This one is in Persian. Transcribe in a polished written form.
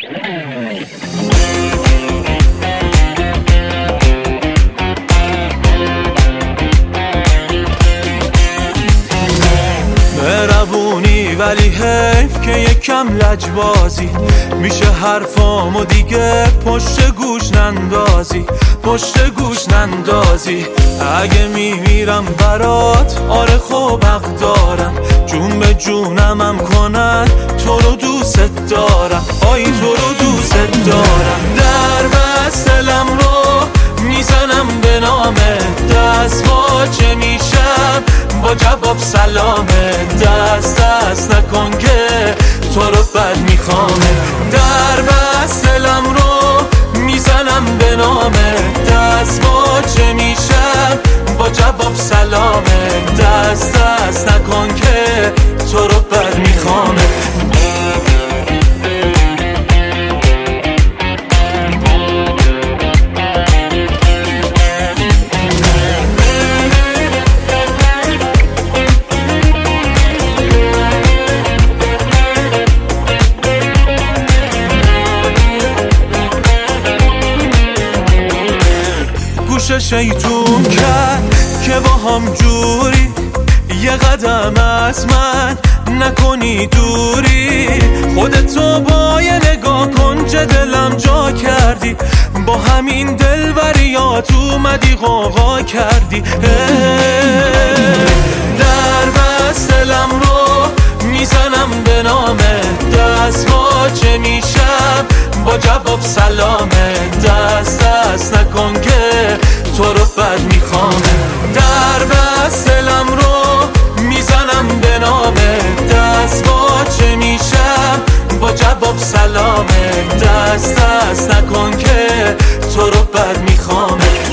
مهربونی ولی حیف که یکم لجبازی میشه حرفامو دیگه پشت گوش نندازی، پشت گوش نندازی. اگه میمیرم برات آره خب حق دارم، جون به جونمم کنن تو رو دوست دارم، آی تو رو دوست دارم. در بستلم رو میزنم به نامه، دست واچه میشم با جواب سلامه. دست نکن که تو رو بد میخوامه. در بستلم رو میزنم به نامه، دست واچه میشم با جواب سلامه. دست نکن که تو رو بد میخوامه. گوش شیطون کرد که با هم جوری، یه قدم از من نکنی دوری. خودتو با یه نگاه کن چه دلم جا کردی، با همین دلبریات اومدی غوغا کردی. در بستلم رو میزنم به نامه، دست واچه میشم با جواب سلامه. دست نکن که تو رو بد میخوامه. در بستلم رو میزنم به نامه، دست واچه میشم با جواب سلامه. دست نکن که تو رو بد میخوامه.